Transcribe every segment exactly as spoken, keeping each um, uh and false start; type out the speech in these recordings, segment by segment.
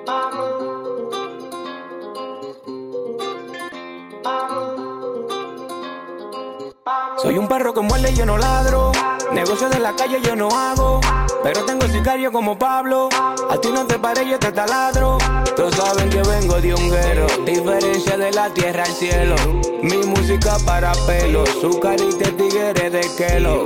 Soy un perro que muerde y yo no ladro. Negocio de la calle yo no hago, pero tengo sicario como Pablo. A ti no te paré, yo te taladro. Todos saben que vengo de un guero, diferencia de la tierra al cielo. Mi música para pelo, su carita es tigre de Kelo.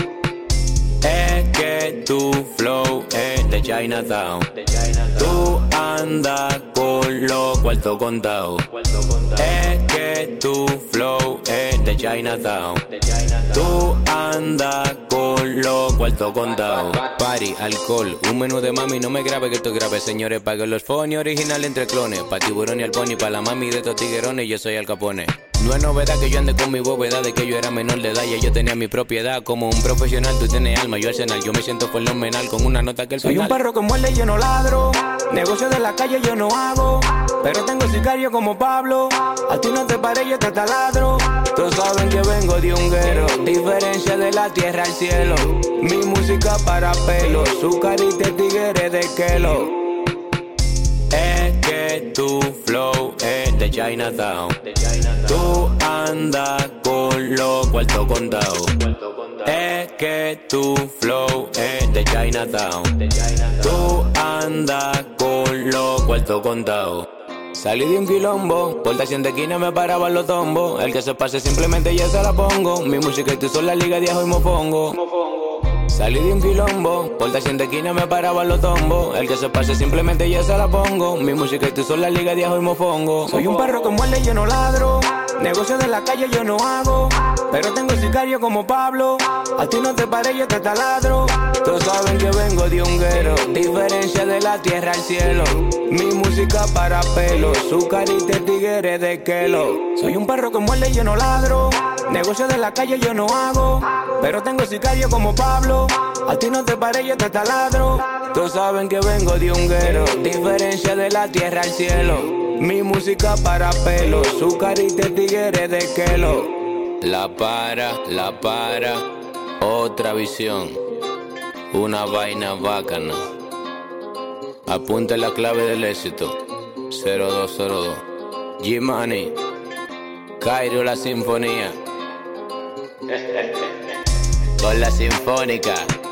Es que tu flow es de Chinatown. Tú andas con los cuartos contados. Es que tu flow es de Chinatown. Tú andas con los cuartos contados. Party, alcohol, un menú de mami, no me grabe que esto es grave. Señores, paguen los phonies original entre clones. Pa' tiburón y al pony, pa' la mami de estos tiguerones, yo soy Al Capone. No es novedad que yo ande con mi bóveda de que yo era menor de edad y yo tenía mi propiedad. Como un profesional, tú tienes alma, yo arsenal. Yo me siento fenomenal con una nota que el Soy final. un perro que muerde y yo no ladro. Negocio de la calle yo no hago, pero tengo sicario como Pablo. A ti no te paré, yo te taladro. Todos saben que vengo de un guero, diferencia de la tierra al cielo. Mi música para pelo, su carita es tigre de Kelo. Es que tu flow es de Chinatown. Tú andas con los cuartos contados. Es que tu flow es de Chinatown. Tú andas con los cuartos contados. Salí de un quilombo, por estación de esquina me paraban los tombos. El que se pase simplemente yo se la pongo. Mi música y tú son la liga de ajo y mofongo. Salí de un quilombo, por estación de esquina me paraban los tombos. El que se pase simplemente yo se la pongo. Mi música y tú son la liga de ajo y mofongo. Soy un perro que muerde y yo no ladro. Negocio de la calle yo no hago, pero tengo sicario como Pablo. A ti no te paré, yo te taladro. Todos saben que vengo de un guero, diferencia de la tierra al cielo. Mi música para pelo, su carita es tigre de Kelo. Soy un perro que muerde y yo no ladro. Negocio de la calle yo no hago, pero tengo sicario como Pablo. A ti no te paré, yo te taladro. Todos saben que vengo de un guero, diferencia de la tierra al cielo. Mi música para pelo, su carita es tigre de Kelo. La para, la para, otra visión. Una vaina bacana. Apunta la clave del éxito. cero dos cero dos. G-Money. Cairo la sinfonía. Con la sinfónica.